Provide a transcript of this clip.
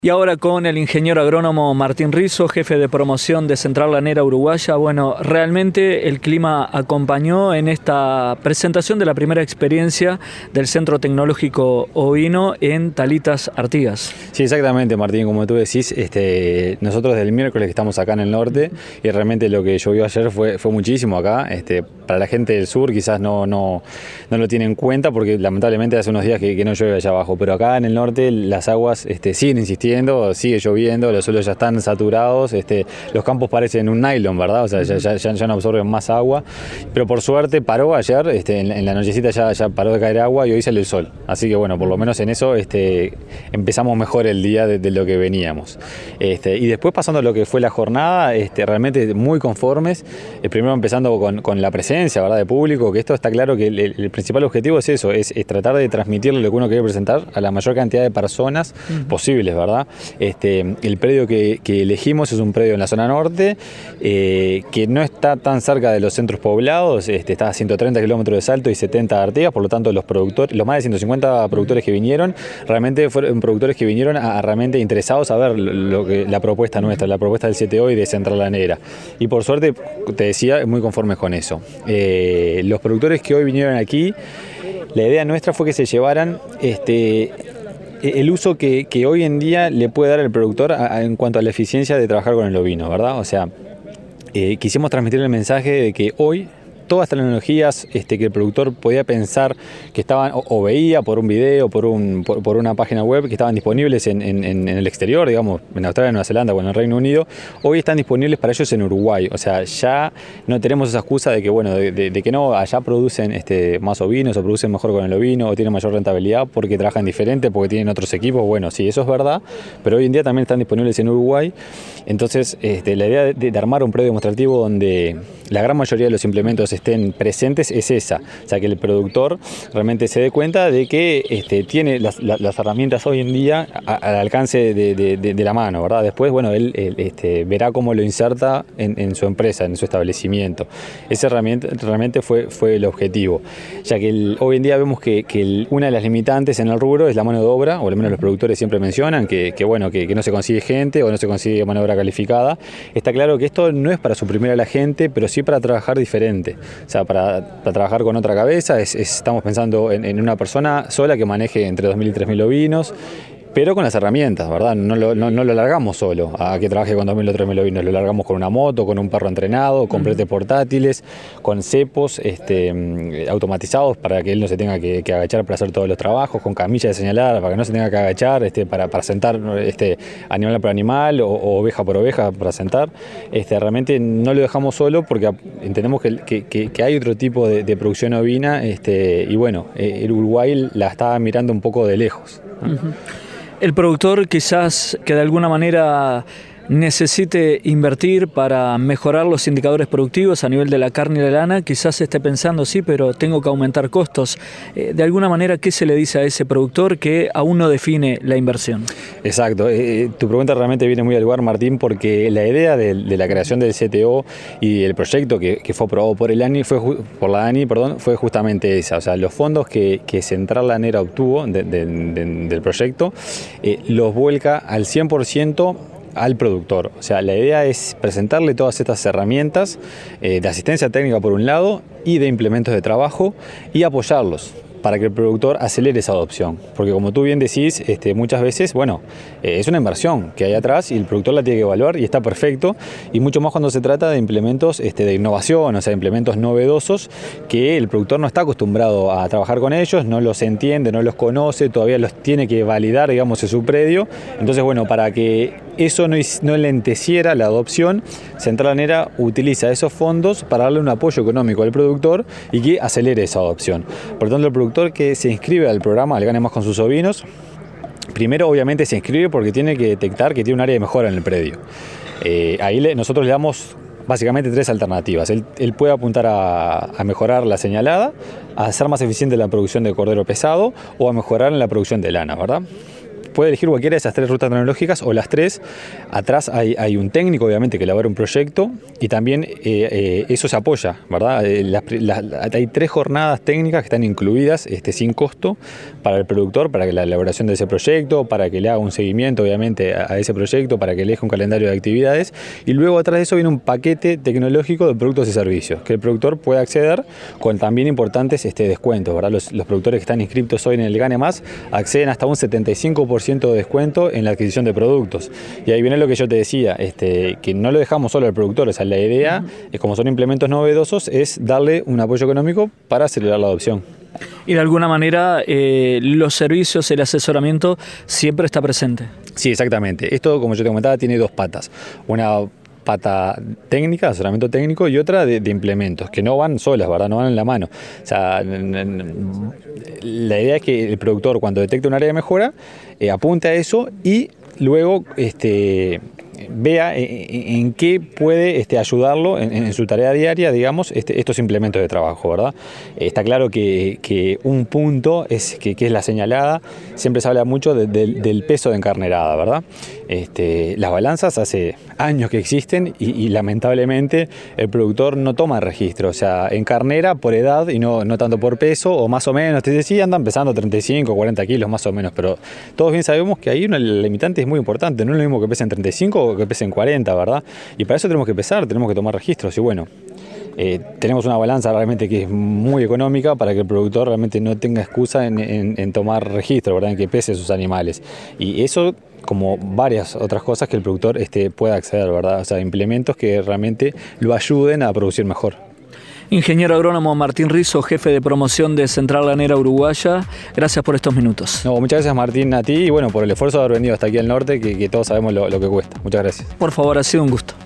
Y ahora con el ingeniero agrónomo Martín Rizzo, jefe de promoción de Central Lanera Uruguaya. Bueno, realmente el clima acompañó en esta presentación de la primera experiencia del Centro Tecnológico Ovino en Talitas Artigas. Sí, exactamente, Martín, como tú decís, nosotros desde el miércoles que estamos acá en el norte y realmente lo que llovió ayer fue muchísimo acá. Para la gente del sur quizás no lo tiene en cuenta porque lamentablemente hace unos días que no llueve allá abajo, pero acá en el norte las aguas siguen insistiendo. Sigue lloviendo, los suelos ya están saturados, los campos parecen un nylon, ¿verdad? O sea, ya no absorben más agua, pero por suerte paró ayer, en la nochecita ya paró de caer agua y hoy sale el sol, así que bueno, por lo menos en eso empezamos mejor el día de lo que veníamos. Y después pasando a lo que fue la jornada, realmente muy conformes, primero empezando con la presencia, ¿verdad?, de público, que esto está claro que el principal objetivo es eso, es tratar de transmitirle lo que uno quiere presentar a la mayor cantidad de personas posibles, ¿verdad? El predio que elegimos es un predio en la zona norte, que no está tan cerca de los centros poblados, está a 130 kilómetros de Salto y 70 de Artigas, por lo tanto los más de 150 productores que vinieron, realmente fueron productores que vinieron realmente interesados a ver la propuesta nuestra, la propuesta del CTO y de Central Lanera. Y por suerte, te decía, muy conformes con eso. Los productores que hoy vinieron aquí, la idea nuestra fue que se llevaran el uso que hoy en día le puede dar el productor en cuanto a la eficiencia de trabajar con el ovino, ¿verdad? O sea, quisimos transmitir el mensaje de que hoy todas las tecnologías que el productor podía pensar que estaban o veía por un video, por una página web que estaban disponibles en el exterior, digamos, en Australia, Nueva Zelanda o en el Reino Unido, hoy están disponibles para ellos en Uruguay. O sea, ya no tenemos esa excusa de que, bueno, de que no, allá producen más ovinos o producen mejor con el ovino o tienen mayor rentabilidad porque trabajan diferente, porque tienen otros equipos. Bueno, sí, eso es verdad, pero hoy en día también están disponibles en Uruguay. Entonces, la idea de armar un predio demostrativo donde la gran mayoría de los implementos estén presentes es esa, o sea, que el productor realmente se dé cuenta de que tiene las herramientas hoy en día al alcance de la mano, ¿verdad? Después, bueno, él verá cómo lo inserta en su empresa, en su establecimiento. Esa herramienta realmente fue el objetivo, ya que hoy en día vemos que una de las limitantes en el rubro es la mano de obra, o al menos los productores siempre mencionan que no se consigue gente o no se consigue mano de obra calificada. Está claro que esto no es para suprimir a la gente, pero sí para trabajar diferente, o sea, para trabajar con otra cabeza. Estamos pensando en una persona sola que maneje entre 2.000 y 3.000 ovinos, pero con las herramientas, ¿verdad? No lo largamos solo a que trabaje con 2.000 o 3.000 ovinos, lo largamos con una moto, con un perro entrenado, con bretes portátiles, con cepos automatizados para que él no se tenga que agachar para hacer todos los trabajos, con camilla de señalar para que no se tenga que agachar para sentar animal por animal o oveja por oveja para sentar. Realmente no lo dejamos solo porque entendemos que hay otro tipo de producción ovina y bueno, el Uruguay la está mirando un poco de lejos. El productor quizás que de alguna manera necesite invertir para mejorar los indicadores productivos a nivel de la carne y la lana, quizás esté pensando, sí, pero tengo que aumentar costos. De alguna manera, ¿qué se le dice a ese productor que aún no define la inversión? Exacto. Tu pregunta realmente viene muy al lugar, Martín, porque la idea de la creación del CTO y el proyecto que fue aprobado por la ANI fue justamente esa. O sea, los fondos que Central Lanera obtuvo del proyecto los vuelca al 100% al productor. O sea, la idea es presentarle todas estas herramientas de asistencia técnica por un lado y de implementos de trabajo y apoyarlos para que el productor acelere esa adopción. Porque como tú bien decís, muchas veces, es una inversión que hay atrás y el productor la tiene que evaluar y está perfecto, y mucho más cuando se trata de implementos de innovación, o sea, implementos novedosos que el productor no está acostumbrado a trabajar con ellos, no los entiende, no los conoce, todavía los tiene que validar, digamos, en su predio. Entonces, bueno, para que eso no lenteciera la adopción, Central Lanera utiliza esos fondos para darle un apoyo económico al productor y que acelere esa adopción. Por lo tanto, el productor que se inscribe al programa del Gane Más con sus ovinos, primero obviamente se inscribe porque tiene que detectar que tiene un área de mejora en el predio. Ahí nosotros le damos básicamente 3 alternativas. Él puede apuntar a mejorar la señalada, a hacer más eficiente la producción de cordero pesado o a mejorar en la producción de lana, ¿verdad? puede elegir cualquiera de esas 3 rutas tecnológicas o las 3. Atrás hay un técnico, obviamente, que elabora un proyecto y también eso se apoya, ¿verdad? Hay 3 jornadas técnicas que están incluidas sin costo para el productor, para que la elaboración de ese proyecto, para que le haga un seguimiento, obviamente, a ese proyecto, para que elija un calendario de actividades, y luego atrás de eso viene un paquete tecnológico de productos y servicios que el productor puede acceder con también importantes descuentos, ¿verdad? Los productores que están inscritos hoy en el Gane Más acceden hasta un 75% de descuento en la adquisición de productos. Y ahí viene lo que yo te decía, que no lo dejamos solo al productor, o sea, la idea, como son implementos novedosos, es darle un apoyo económico para acelerar la adopción. Y de alguna manera los servicios, el asesoramiento siempre está presente. Sí, exactamente. Esto, como yo te comentaba, tiene 2 patas. Una pata técnica, asesoramiento técnico, y otra de implementos, que no van solas, ¿verdad? No van en la mano. O sea, la idea es que el productor, cuando detecta un área de mejora, apunte a eso y luego vea en qué puede ayudarlo en su tarea diaria, digamos, estos implementos de trabajo, ¿verdad? Está claro que un punto es que es la señalada. Siempre se habla mucho del peso de encarnerada, ¿verdad? Las balanzas hace años que existen y lamentablemente el productor no toma registro, o sea, encarnera por edad y no tanto por peso, o más o menos, sí, andan pesando 35, 40 kilos más o menos, pero todos bien sabemos que ahí una limitante es muy importante, no es lo mismo que pesen 35 o que pesen 40, ¿verdad? Y para eso tenemos que pesar, tenemos que tomar registros, y bueno, tenemos una balanza realmente que es muy económica para que el productor realmente no tenga excusa en tomar registro, ¿verdad? En que pese sus animales. Y eso, como varias otras cosas que el productor pueda acceder, ¿verdad? O sea, implementos que realmente lo ayuden a producir mejor. Ingeniero agrónomo Martín Rizzo, jefe de promoción de Central Lanera Uruguaya, gracias por estos minutos. No, muchas gracias, Martín, a ti, y bueno, por el esfuerzo de haber venido hasta aquí al norte, que todos sabemos lo que cuesta. Muchas gracias. Por favor, ha sido un gusto.